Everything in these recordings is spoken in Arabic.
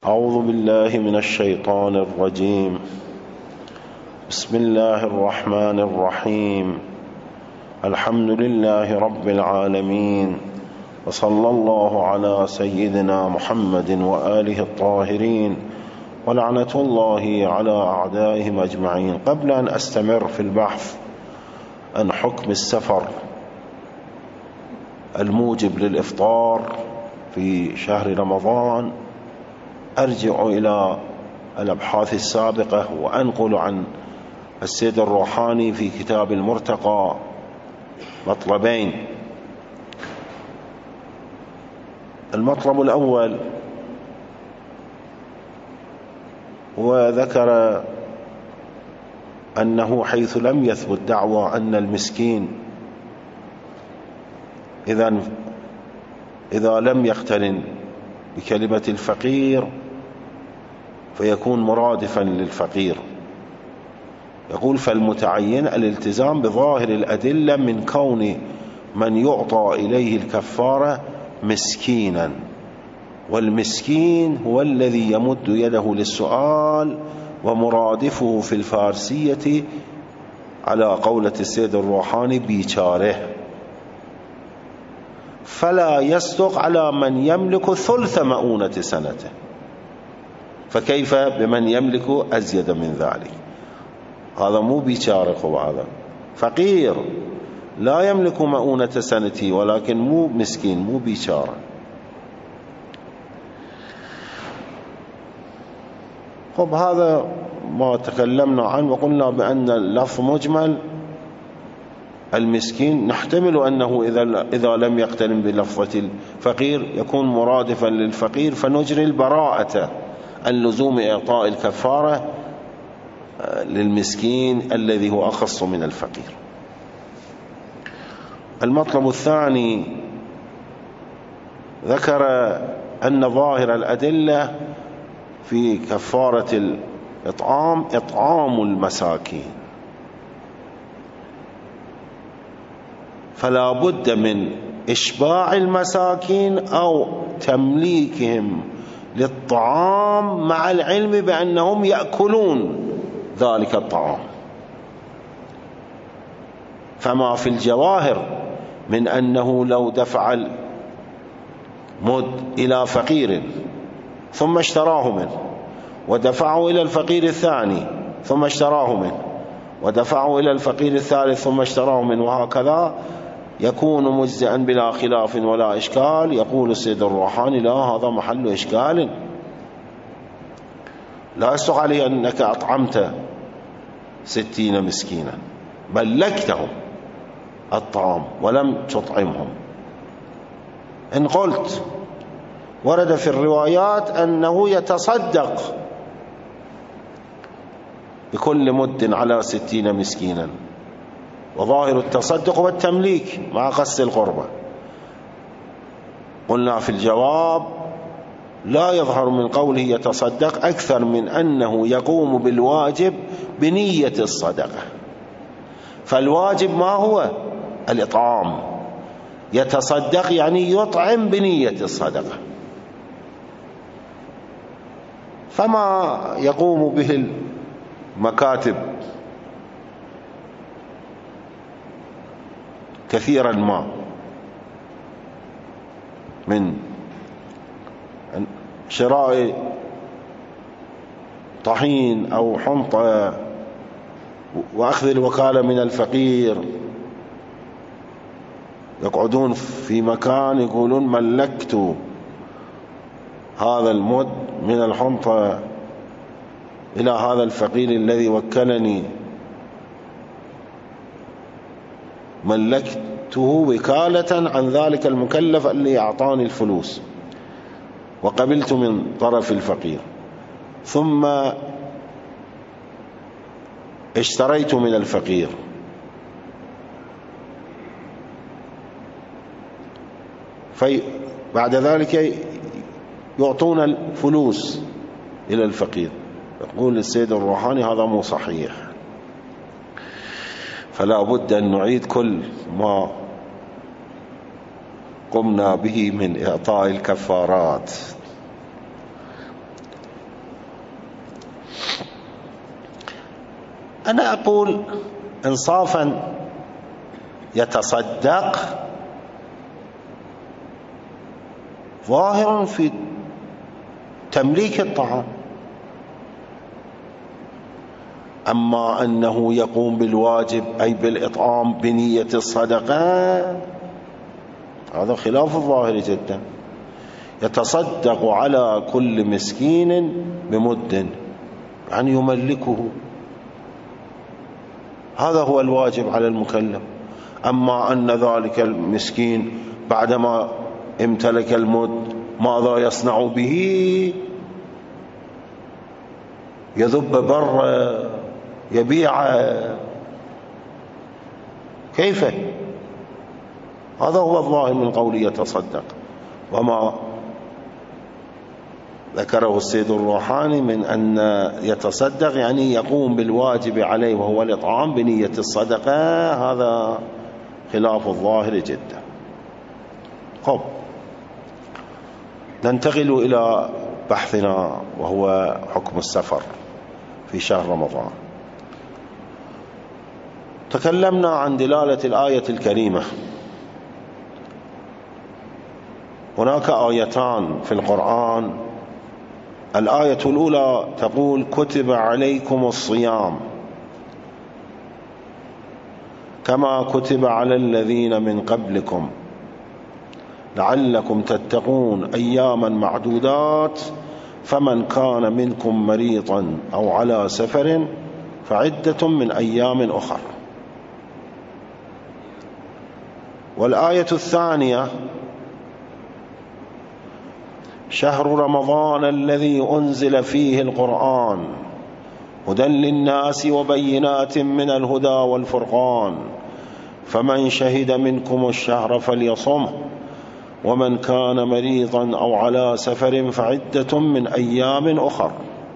أعوذ بالله من الشيطان الرجيم. بسم الله الرحمن الرحيم. الحمد لله رب العالمين، وصلى الله على سيدنا محمد وآله الطاهرين، ولعنة الله على أعدائهم أجمعين. قبل أن أستمر في البحث عن حكم السفر الموجب للإفطار في شهر رمضان، أرجع إلى الأبحاث السابقة وأنقل عن السيد الروحاني في كتاب المرتقى مطلبين. المطلب الأول، وذكر أنه حيث لم يثبت دعوى أن المسكين إذا لم يقترن بكلمة الفقير فيكون مرادفا للفقير. يقول: فالمتعين الالتزام بظاهر الأدلة من كون من يعطى إليه الكفارة مسكينا، والمسكين هو الذي يمد يده للسؤال، ومرادفه في الفارسية على قولة السيد الروحاني بيشاره، فلا يصدق على من يملك ثلث مؤونة سنته، فكيف بمن يملك أزيد من ذلك؟ هذا مو بيشاره، هذا فقير لا يملك مؤونة سنته، ولكن مو مسكين، مو بيشاره. خب، هذا ما تكلمنا عنه، وقلنا بأن اللفظ مجمل. المسكين نحتمل أنه إذا لم يقترن بلفظة الفقير يكون مرادفا للفقير، فنجري البراءة عن لزوم إعطاء الكفارة للمسكين الذي هو أخص من الفقير. المطلب الثاني، ذكر أن ظاهر الأدلة في كفارة الإطعام إطعام المساكين، فلا بد من إشباع المساكين أو تمليكهم للطعام، مع العلم بأنهم يأكلون ذلك الطعام. فما في الجواهر من أنه لو دفع المد إلى فقير ثم اشتراه منه، ودفعه إلى الفقير الثاني ثم اشتراه منه، ودفعه إلى الفقير الثالث ثم اشتراه منه، وهكذا يكون مجزئا بلا خلاف ولا إشكال. يقول السيد الروحاني: لا، هذا محل إشكال. لا يصدق عليه أنك أطعمت 60 مسكينا، ملكتهم الطعام ولم تطعمهم. إن قلت ورد في الروايات أنه يتصدق بكل مد على 60 مسكينا، وظاهر التصدق والتمليك مع قصد القربة. قلنا في الجواب: لا يظهر من قوله يتصدق أكثر من أنه يقوم بالواجب بنية الصدقة، فالواجب ما هو؟ الإطعام. يتصدق يعني يطعم بنية الصدقة، فما يقوم به المكاتب كثيرا ما من شراء طحين أو حنطة وأخذ الوكالة من الفقير، يقعدون في مكان يقولون: ملكت هذا المد من الحنطة إلى هذا الفقير الذي وكلني، ملكته وكالة عن ذلك المكلف اللي أعطاني الفلوس، وقبلت من طرف الفقير، ثم اشتريت من الفقير، بعد ذلك يعطون الفلوس إلى الفقير. يقول السيد الروحاني: هذا مو صحيح، فلا بد أن نعيد كل ما قمنا به من إعطاء الكفارات. أنا أقول إنصافا يتصدق ظاهر في تمليك الطعام، أما أنه يقوم بالواجب أي بالإطعام بنية الصدقة هذا خلاف الظاهر جدا. يتصدق على كل مسكين بمد، يعني يملكه، هذا هو الواجب على المكلف. أما أن ذلك المسكين بعدما امتلك المد ماذا يصنع به؟ يذب بره، يبيعه، كيف؟ هذا هو الظاهر من قوله يتصدق. وما ذكره السيد الروحاني من أن يتصدق يعني يقوم بالواجب عليه وهو الإطعام بنية الصدقة، هذا خلاف الظاهر جدا. خب، ننتقل إلى بحثنا وهو حكم السفر في شهر رمضان. تكلمنا عن دلالة الآية الكريمة. هناك آيتان في القرآن، الآية الأولى تقول كتب عليكم الصيام كما كتب على الذين من قبلكم لعلكم تتقون أياما معدودات فمن كان منكم مريضا أو على سفر فعدة من أيام أخر. والآية الثانية شهر رمضان الذي أنزل فيه القرآن هدى للناس وبينات من الهدى والفرقان فمن شهد منكم الشهر فليصمه ومن كان مريضا أو على سفر فعدة من أيام أخر.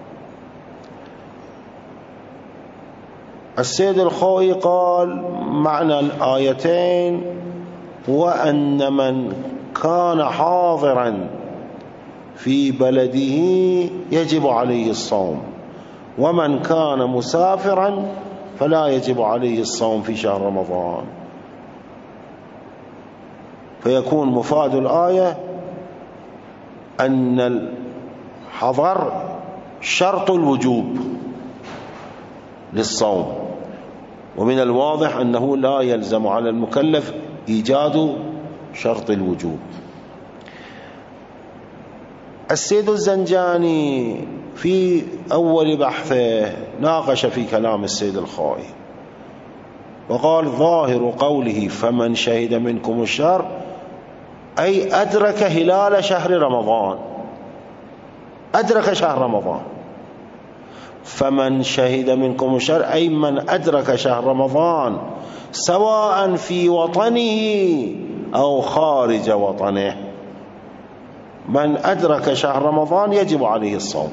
السيد الخوئي قال معنى الآيتين هو أن من كان حاضرا في بلده يجب عليه الصوم، ومن كان مسافرا فلا يجب عليه الصوم في شهر رمضان. فيكون مفاد الآية أن الحضر شرط الوجوب للصوم، ومن الواضح أنه لا يلزم على المكلف إيجاد شرط الوجوب. السيد الزنجاني في أول بحثه ناقش في كلام السيد الخوئي وقال ظاهر قوله فمن شهد منكم الشهر أي أدرك هلال شهر رمضان، أدرك شهر رمضان. فمن شهد منكم الشهر أي من أدرك شهر رمضان سواء في وطنه أو خارج وطنه. من أدرك شهر رمضان يجب عليه الصوم.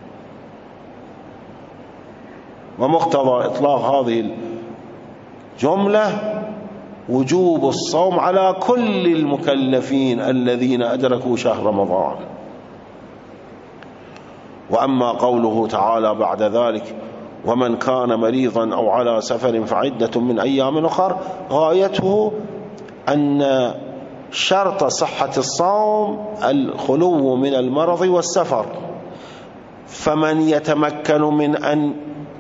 ومقتضى إطلاق هذه الجملة وجوب الصوم على كل المكلفين الذين أدركوا شهر رمضان. وأما قوله تعالى بعد ذلك ومن كان مريضا أو على سفر فعدة من أيام أخر، غايته أن شرط صحة الصوم الخلو من المرض والسفر، فمن يتمكن من أن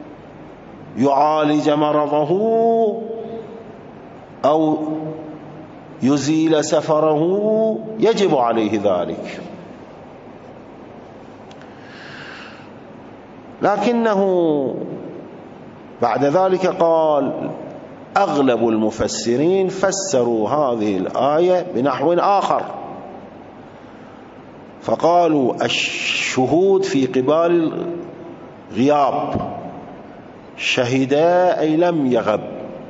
يعالج مرضه أو يزيل سفره يجب عليه ذلك. لكنه بعد ذلك قال أغلب المفسرين فسروا هذه الآية بنحو آخر، فقالوا الشهود في قبال الغياب، شهدا أي لم يغب،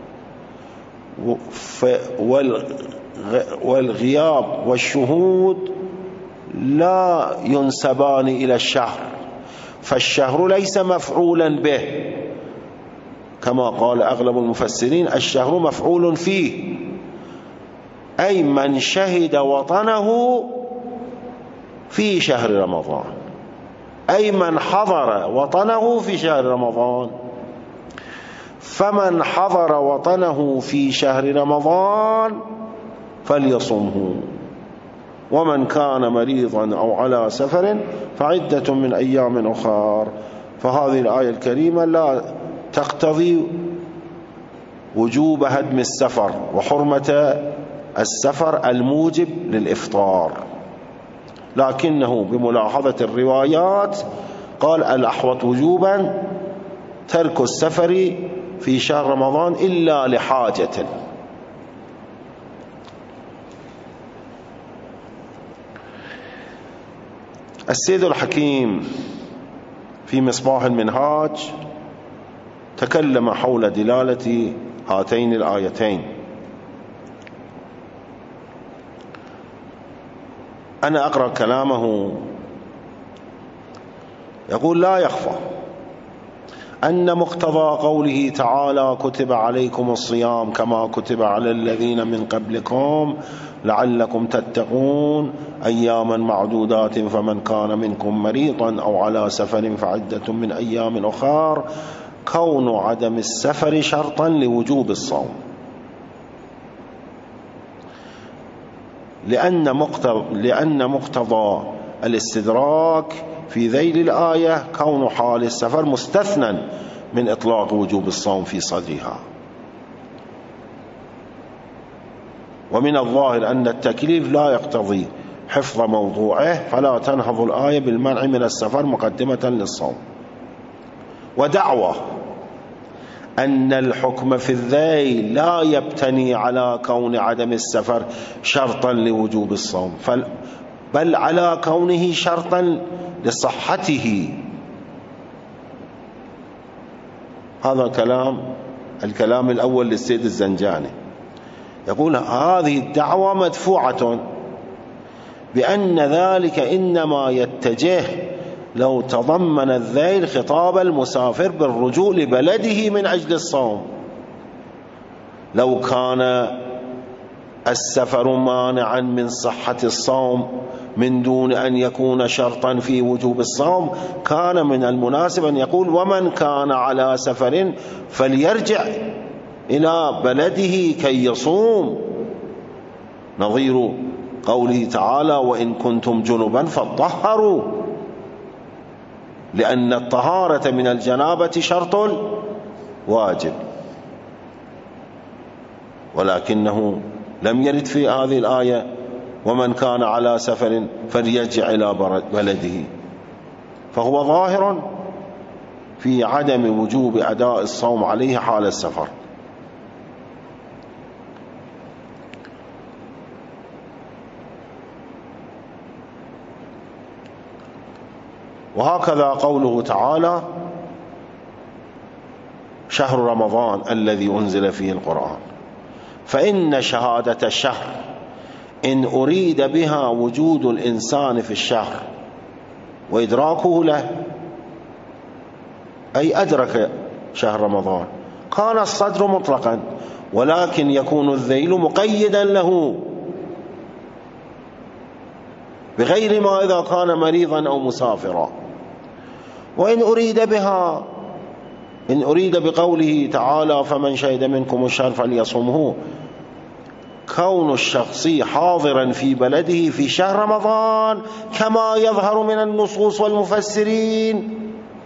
والغياب والشهود لا ينسبان إلى الشهر، فالشهر ليس مفعولا به كما قال أغلب المفسرين، الشهر مفعول فيه، أي من شهد وطنه في شهر رمضان، أي من حضر وطنه في شهر رمضان. فمن حضر وطنه في شهر رمضان فليصمه، ومن كان مريضا أو على سفر فعدة من أيام أخر. فهذه الآية الكريمة لا تقتضي وجوب هدم السفر وحرمة السفر الموجب للإفطار، لكنه بملاحظة الروايات قال الأحوط وجوبا ترك السفر في شهر رمضان إلا لحاجة. السيد الحكيم في مصباح المنهاج تكلم حول دلالة هاتين الآيتين. أنا أقرأ كلامه. يقول: لا يخفى أن مقتضى قوله تعالى كتب عليكم الصيام كما كتب على الذين من قبلكم لعلكم تتقون أياما معدودات فمن كان منكم مريضا أو على سفر فعدة من أيام أخر، كون عدم السفر شرطا لوجوب الصوم، لأن مقتضى الاستدراك في ذيل الآية كون حال السفر مستثنى من إطلاق وجوب الصوم في صدرها. ومن الظاهر أن التكليف لا يقتضي حفظ موضوعه، فلا تنهض الآية بالمنع من السفر مقدمة للصوم. ودعوى أن الحكم في الذيل لا يبتني على كون عدم السفر شرطا لوجوب الصوم، بل على كونه شرطا لصحته. هذا الكلام الأول للسيد الزنجاني. يقول: هذه الدعوة مدفوعة بأن ذلك إنما يتجه لو تضمن الذيل خطاب المسافر بالرجوع لبلده من أجل الصوم. لو كان السفر مانعا من صحة الصوم من دون أن يكون شرطا في وجوب الصوم كان من المناسب أن يقول: ومن كان على سفر فليرجع إلى بلده كي يصوم، نظير قوله تعالى: وإن كنتم جنبا فطهروا، لأن الطهارة من الجنابة شرط واجب. ولكنه لم يرد في هذه الآية ومن كان على سفر فليرجع إلى بلده، فهو ظاهر في عدم وجوب أداء الصوم عليه حال السفر. وهكذا قوله تعالى: شهر رمضان الذي أنزل فيه القرآن، فإن شهادة الشهر إن أريد بها وجود الإنسان في الشهر وإدراكه له، أي أدرك شهر رمضان، كان الصدر مطلقا، ولكن يكون الذيل مقيدا له بغير ما إذا كان مريضا أو مسافرا. وإن أريد بها، إن أريد بقوله تعالى فمن شهد منكم الشهر فليصمه، كون الشخص حاضرا في بلده في شهر رمضان كما يظهر من النصوص والمفسرين.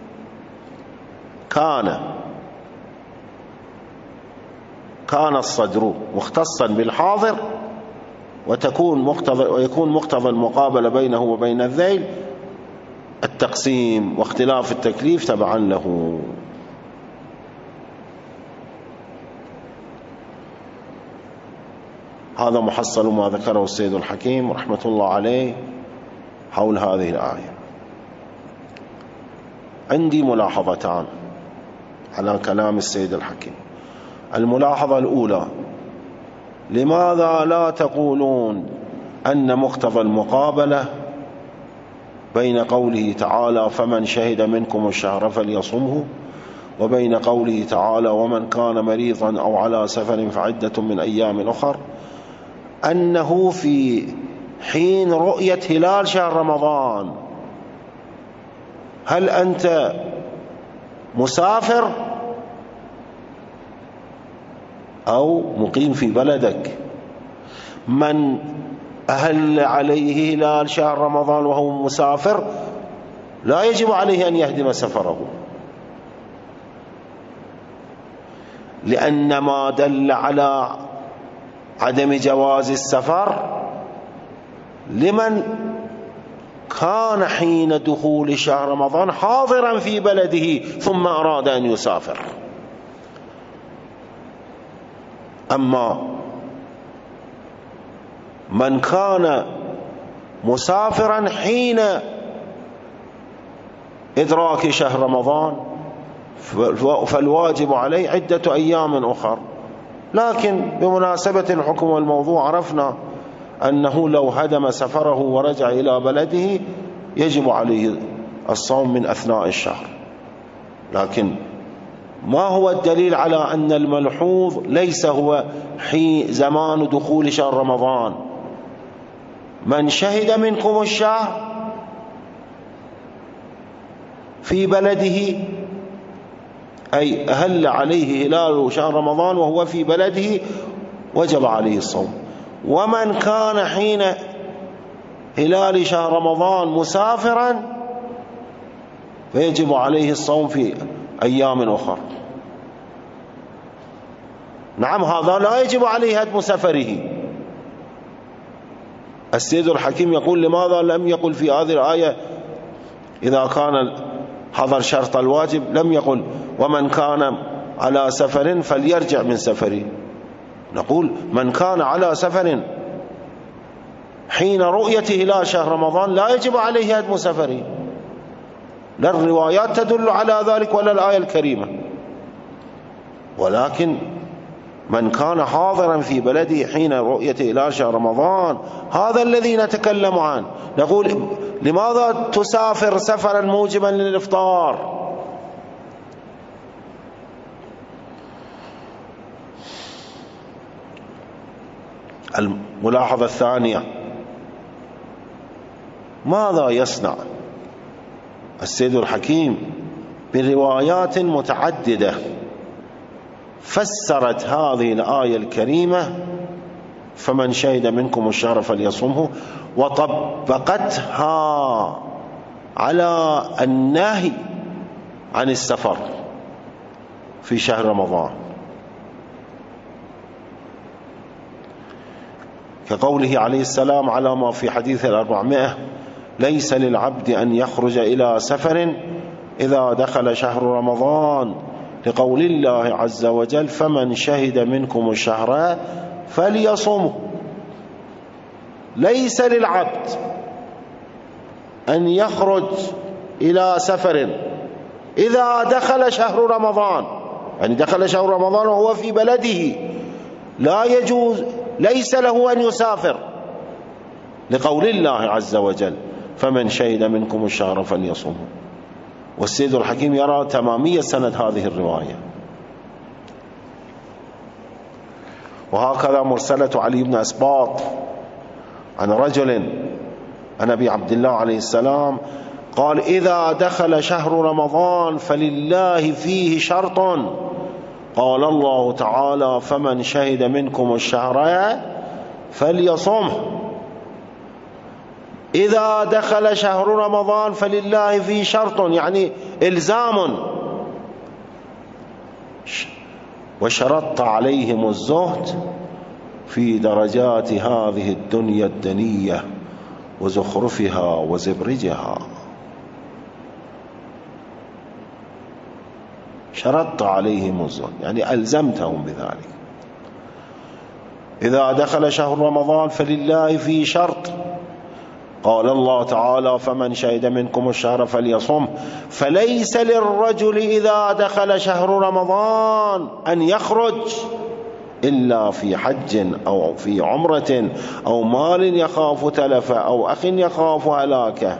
كان الصدر مختصا بالحاضر، ويكون مقتضى المقابلة بينه وبين الذيل التقسيم واختلاف التكليف تبعا له. هذا محصل ما ذكره السيد الحكيم رحمة الله عليه حول هذه الآية. عندي ملاحظتان على كلام السيد الحكيم. الملاحظة الأولى: لماذا لا تقولون أن مقتضى المقابلة بين قوله تعالى فمن شهد منكم الشهر فليصمه وبين قوله تعالى ومن كان مريضا أو على سفر فعدة من أيام أخر أنه في حين رؤية هلال شهر رمضان هل أنت مسافر أو مقيم في بلدك. من أهل عليه هلال شهر رمضان وهو مسافر لا يجب عليه أن يهدم سفره، لأن ما دل على عدم جواز السفر لمن كان حين دخول شهر رمضان حاضرا في بلده ثم أراد أن يسافر. أما من كان مسافرا حين إدراك شهر رمضان فالواجب عليه عدة أيام أخر. لكن بمناسبة الحكم والموضوع عرفنا أنه لو هدم سفره ورجع إلى بلده يجب عليه الصوم من أثناء الشهر. لكن ما هو الدليل على أن الملحوظ ليس هو زمان دخول شهر رمضان؟ من شهد منكم الشهر في بلده، أي أهل عليه هلال شهر رمضان وهو في بلده وجب عليه الصوم. ومن كان حين هلال شهر رمضان مسافرا فيجب عليه الصوم في أيام أخرى. نعم، هذا لا يجب عليه هدم سفره. السيد الحكيم يقول: لماذا لم يقل في هذه الآية إذا كان حضر شرط الواجب، لم يقل ومن كان على سفر فليرجع من سفره؟ نقول من كان على سفر حين رؤية هلال شهر رمضان لا يجب عليه هدم سفره، لا الروايات تدل على ذلك ولا الآية الكريمة. ولكن من كان حاضرا في بلده حين رؤية هلال شهر رمضان هذا الذي نتكلم عنه. نقول: لماذا تسافر سفرا موجبا للإفطار؟ الملاحظة الثانية: ماذا يصنع السيد الحكيم بروايات متعددة فسرت هذه الآية الكريمة فمن شهد منكم الشهر فليصمه، وطبقتها على النهي عن السفر في شهر رمضان، كقوله عليه السلام على ما في حديث 400: ليس للعبد أن يخرج إلى سفر إذا دخل شهر رمضان، لقول الله عز وجل: فمن شهد منكم الشهر فليصمه. ليس للعبد أن يخرج إلى سفر إذا دخل شهر رمضان، يعني دخل شهر رمضان وهو في بلده لا يجوز، ليس له أن يسافر، لقول الله عز وجل: فمن شهد منكم الشهر فليصمه. والسيد الحكيم يرى تمامية سند هذه الرواية. وهكذا مرسلة علي بن أسباط عن رجل عن أبي عبد الله عليه السلام قال: إذا دخل شهر رمضان فلله فيه شرط، قال الله تعالى: فمن شهد منكم الشهر فليصمه. إذا دخل شهر رمضان فلله فيه شرط، يعني إلزام. وشرط عليهم الزهد في درجات هذه الدنيا الدنية وزخرفها وزبرجها. شرطت عليهم الزهد يعني ألزمتهم بذلك. إذا دخل شهر رمضان فلله فيه شرط، قال الله تعالى: فمن شهد منكم الشهر فليصم. فليس للرجل إذا دخل شهر رمضان أن يخرج إلا في حج أو في عمرة أو مال يخاف تلفه أو أخ يخاف هلاكه.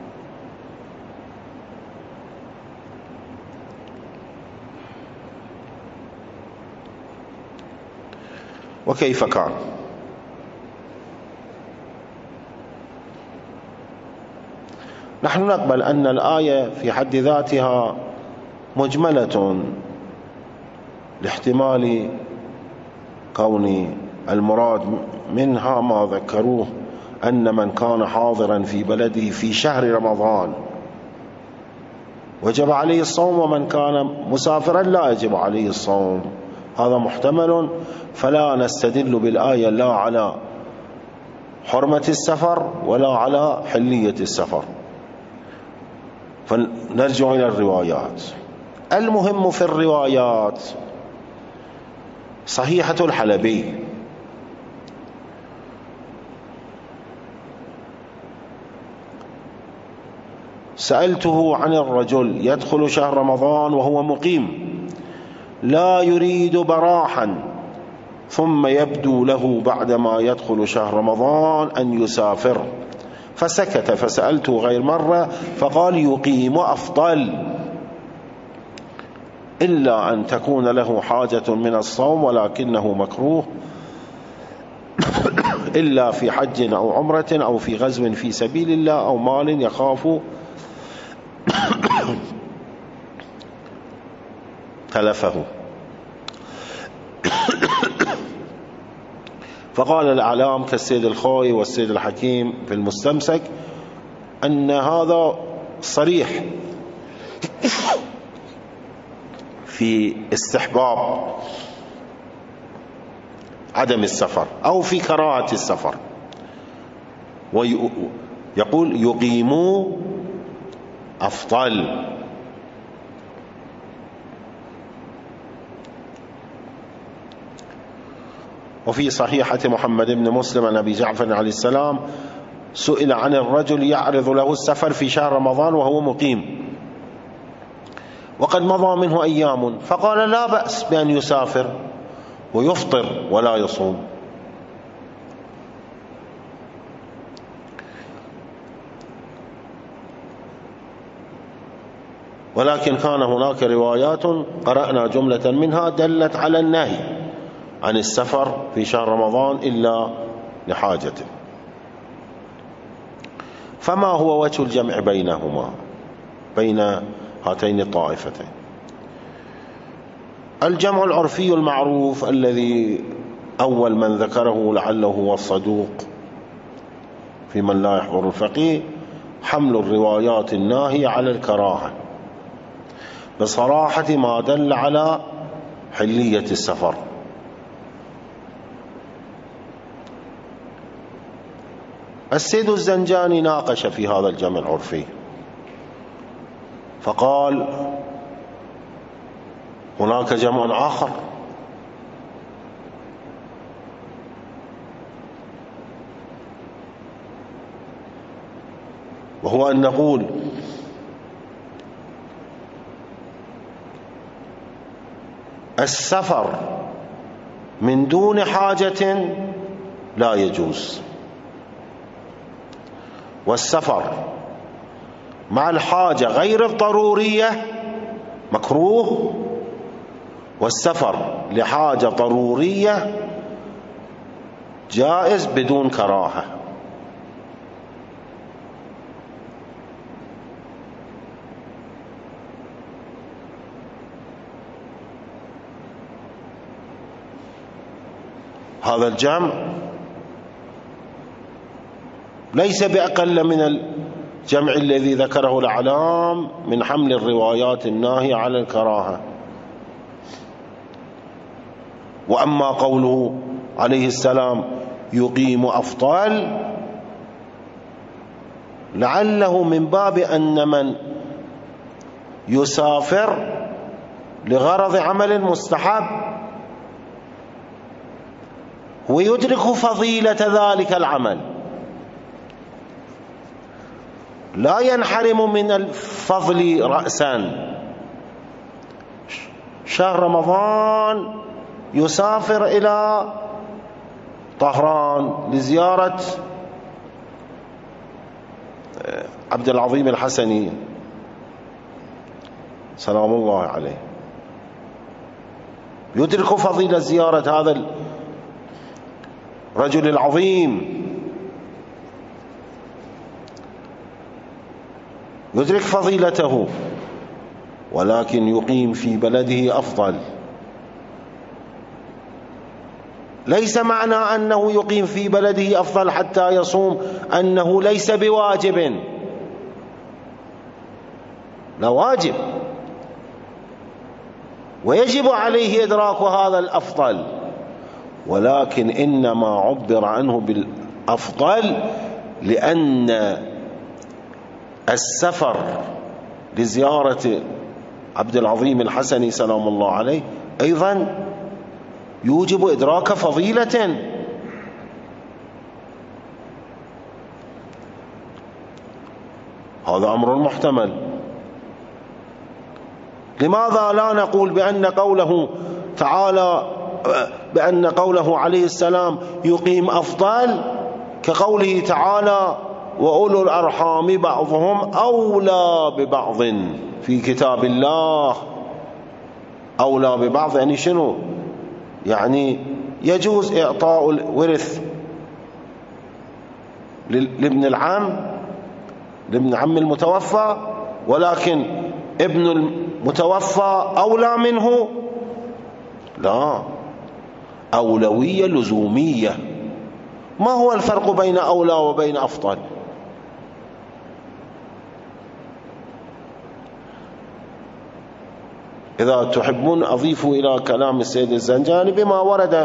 وكيف كان؟ نحن نقبل أن الآية في حد ذاتها مجملة لاحتمال كون المراد منها ما ذكروه أن من كان حاضرا في بلده في شهر رمضان وجب عليه الصوم، ومن كان مسافرا لا يجب عليه الصوم. هذا محتمل، فلا نستدل بالآية لا على حرمة السفر ولا على حلية السفر، فنرجع إلى الروايات. المهم في الروايات صحيحة الحلبي سألته عن الرجل يدخل شهر رمضان وهو مقيم لا يريد براحا، ثم يبدو له بعدما يدخل شهر رمضان أن يسافر، فسكت، فسألته غير مرة فقال يقيم أفضل، إلا أن تكون له حاجة من الصوم ولكنه مكروه إلا في حج أو عمرة أو في غزو في سبيل الله أو مال يخاف تلفه. فقال الأعلام كالسيد الخوي والسيد الحكيم في المستمسك أن هذا صريح في استحباب عدم السفر أو في كراهة السفر، ويقول يقيموا أفضل. وفي صحيحة محمد بن مسلم عن أبي جعفر عليه السلام سئل عن الرجل يعرض له السفر في شهر رمضان وهو مقيم وقد مضى منه أيام، فقال لا بأس بأن يسافر ويفطر ولا يصوم. ولكن كان هناك روايات قرأنا جملة منها دلت على النهي عن السفر في شهر رمضان إلا لحاجته. فما هو وجه الجمع بينهما، بين هاتين الطائفتين؟ الجمع العرفي المعروف الذي أول من ذكره لعله هو الصدوق في من لا يحضر الفقيه، حمل الروايات الناهية على الكراهة بصراحة ما دل على حلية السفر. السيد الزنجاني ناقش في هذا الجمع العرفي فقال هناك جمع آخر وهو أن نقول السفر من دون حاجة لا يجوز، والسفر مع الحاجة غير الضرورية مكروه، والسفر لحاجة ضرورية جائز بدون كراهة. هذا الجمع ليس بأقل من الجمع الذي ذكره الأعلام من حمل الروايات الناهية على الكراهة. وأما قوله عليه السلام يقيم أفضل، لعله من باب أن من يسافر لغرض عمل مستحب ويدرك فضيلة ذلك العمل لا ينحرم من الفضل رأسا. شهر رمضان يسافر إلى طهران لزيارة عبد العظيم الحسني سلام الله عليه، يدرك فضيلة زيارة هذا الرجل العظيم، يدرك فضيلته، ولكن يقيم في بلده أفضل. ليس معنى أنه يقيم في بلده أفضل حتى يصوم أنه ليس بواجب، لا واجب، ويجب عليه إدراك هذا الأفضل، ولكن إنما عبر عنه بالأفضل لأن السفر لزيارة عبد العظيم الحسني سلام الله عليه أيضا يوجب إدراك فضيلة. هذا أمر محتمل. لماذا لا نقول بأن قوله تعالى بأن قوله عليه السلام يقيم أفضل كقوله تعالى وأولو الأرحام بعضهم أولى ببعض في كتاب الله؟ أولى ببعض يعني شنو؟ يعني يجوز إعطاء الورث لابن العم، لابن عم المتوفى، ولكن ابن المتوفى أولى منه؟ لا، أولوية لزومية. ما هو الفرق بين أولى وبين أفضل؟ إذا تحبون أضيفوا إلى كلام السيد الزنجاني بما ورد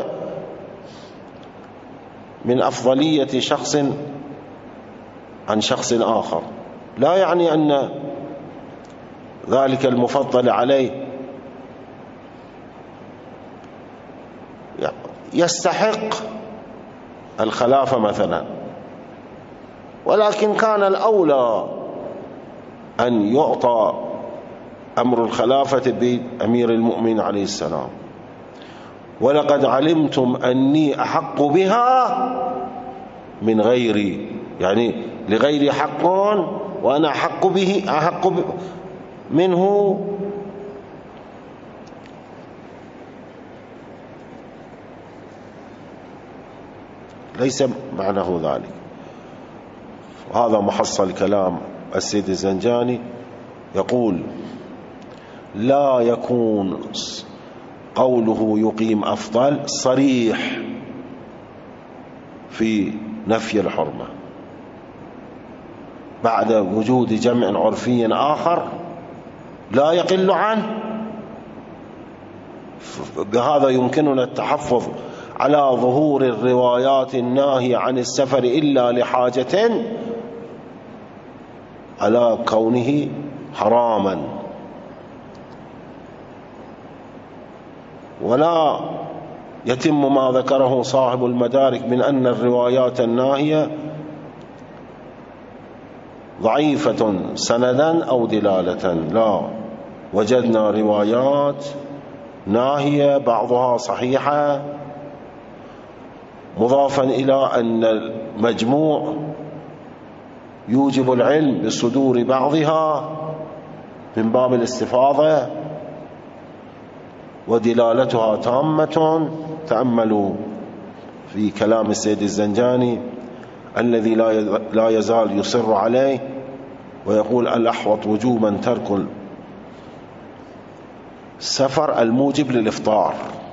من أفضلية شخص عن شخص آخر، لا يعني أن ذلك المفضل عليه يستحق الخلافة مثلا، ولكن كان الأولى أن يعطى أمر الخلافة بأمير المؤمنين عليه السلام. ولقد علمتم أني أحق بها من غيري، يعني لغيري حق وأنا أحق به منه. ليس معناه ذلك. هذا محصل كلام السيد الزنجاني، يقول لا يكون قوله يقيم أفضل صريح في نفي الحرمة بعد وجود جمع عرفي آخر لا يقل عنه. بهذا يمكننا التحفظ على ظهور الروايات الناهية عن السفر إلا لحاجة على كونه حراما، ولا يتم ما ذكره صاحب المدارك من أن الروايات الناهية ضعيفة سندا أو دلالة. لا، وجدنا روايات ناهية بعضها صحيحة، مضافا إلى أن المجموع يوجب العلم بصدور بعضها من باب الاستفاضة، ودلالتها تامة. تأملوا في كلام السيد الزنجاني الذي لا يزال يصر عليه ويقول الأحوط وجوبا ترك السفر الموجب للإفطار.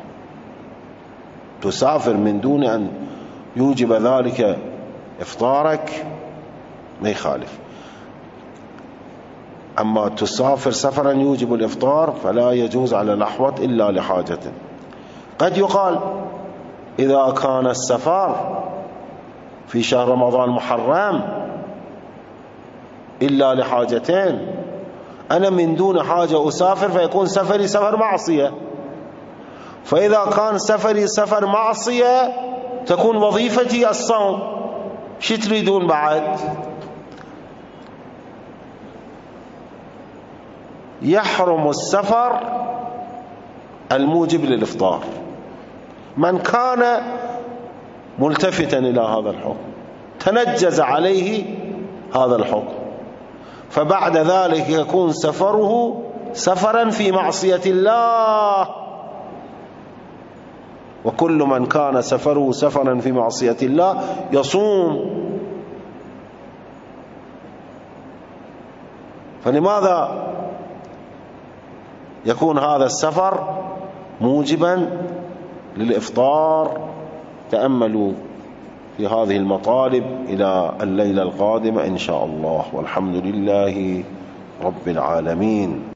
تسافر من دون أن يوجب ذلك إفطارك ما يخالف، أما تسافر سفرا يوجب الإفطار فلا يجوز على الأحوط إلا لحاجة. قد يقال إذا كان السفر في شهر رمضان محرم إلا لحاجتين، أنا من دون حاجة أسافر فيكون سفري سفر معصية، فإذا كان سفري سفر معصية تكون وظيفتي الصوم. شو تريدون بعد؟ يحرم السفر الموجب للإفطار من كان ملتفتا إلى هذا الحكم، تنجز عليه هذا الحكم، فبعد ذلك يكون سفره سفرا في معصية الله. وكل من كان سفره سفرا في معصية الله يصوم. فلماذا يكون هذا السفر موجبا للإفطار تأملوا في هذه المطالب إلى الليلة القادمة إن شاء الله، والحمد لله رب العالمين.